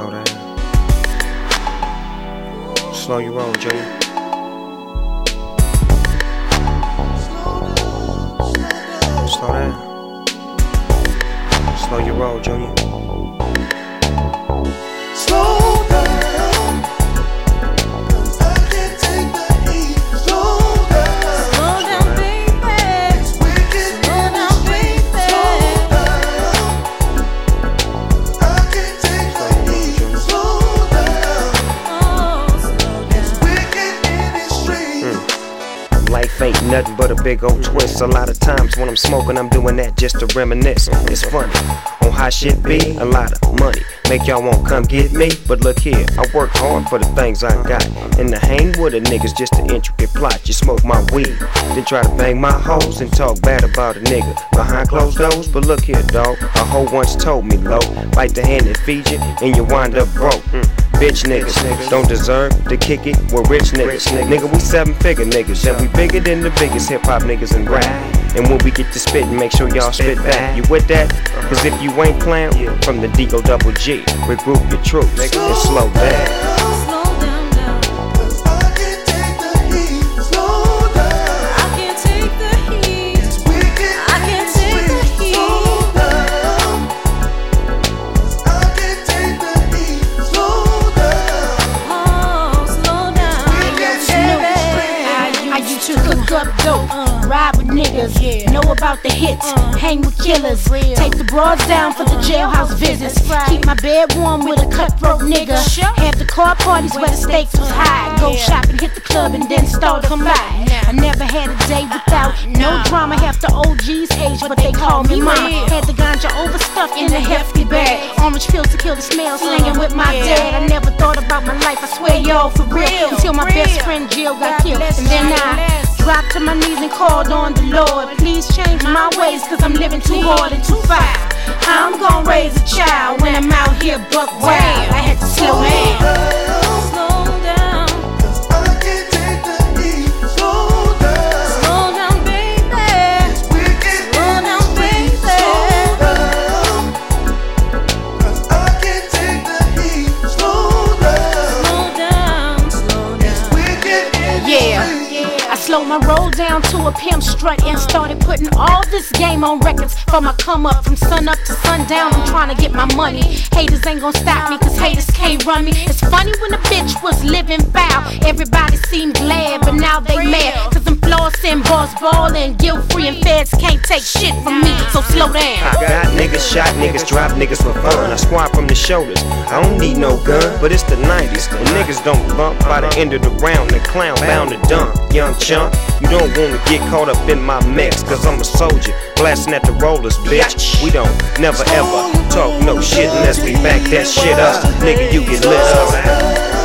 Slow down. Slow your roll, Junior. Slow down. Slow your roll, Junior. Slow down, 'cause I can't take the heat. Slow down. Slow down, baby. It's wicked. Slow down, baby. Slow down, 'cause I can't take the heat. Slow down. Oh, slow down. Wicked in its street. Life ain't nothing but a big old twist. A lot of times when I'm smoking, I'm doing that just to reminisce. It's funny on how shit be. A lot of money make y'all won't come get me. But look here, I work hard for the things I got. And to hang with a nigga's just an intricate plot. You smoke my weed, then try to bang my hoes and talk bad about a nigga behind closed doors. But look here, dawg, a hoe once told me, low, bite the hand that feeds you and you wind up broke. Bitch niggas don't deserve to kick it with rich niggas. Nigga, we 7-figure niggas, and we bigger than the biggest hip-hop niggas in rap. And when we get to spittin', make sure y'all spit back. You with that? Cause if you ain't playing from the D-O-double-G, regroup your troops and slow down. Slow down, down. 'Cause I can't take the heat. Slow down. I can't take the heat. It's wicked. I can't take the heat. Slow down. 'Cause I can't take the heat. Slow down. Oh, slow down. I used to hook up dope, ride with niggas, know about the hits, hang with killers, take the broads down for the jailhouse visits, keep my bed warm with a cutthroat nigga, have the car parties where the stakes was high, go shopping, hit the club and then start to buy. I never had a day without no drama, half the OGs age but they call me mama. Had the ganja overstuffed in a hefty bag, orange pills to kill the smell, slinging with my dad. I never thought about my life, I swear y'all for real, until my best friend Jill got killed, and then I dropped to my knees and called on the Lord. Please change my ways, cause I'm living too hard and too fast. How I'm gonna raise a child when I'm out here buck wild? I had to slow down. Slow down. 'Cause I can't take the heat. Slow down. Slow down, baby. It's wicked. Slow down, baby. Slow down. 'Cause I can't take the heat. Slow down. Slow down, slow down. Wicked in its Yeah. street. I slowed my roll down to a pimp strut and started putting all this game on records from my come up from sun up to sundown. I'm trying to get my money. Haters ain't gonna stop me cause haters can't run me. It's funny when a bitch was living foul. Everybody seemed glad, but now they mad. Cause I'm flossing, boss ballin', guilt free and feds can't take shit from me. So slow down. I got niggas, shot niggas, drop niggas for fun. I squat from the shoulders. I don't need no gun, but it's the 90s. And niggas don't bump by the end of the round. The clown bound to dump. Young chump, you don't wanna get caught up in my mix. Cause I'm a soldier, blasting at the rollers, bitch. We don't never ever talk no shit unless we back that shit up. Nigga, you get lit up.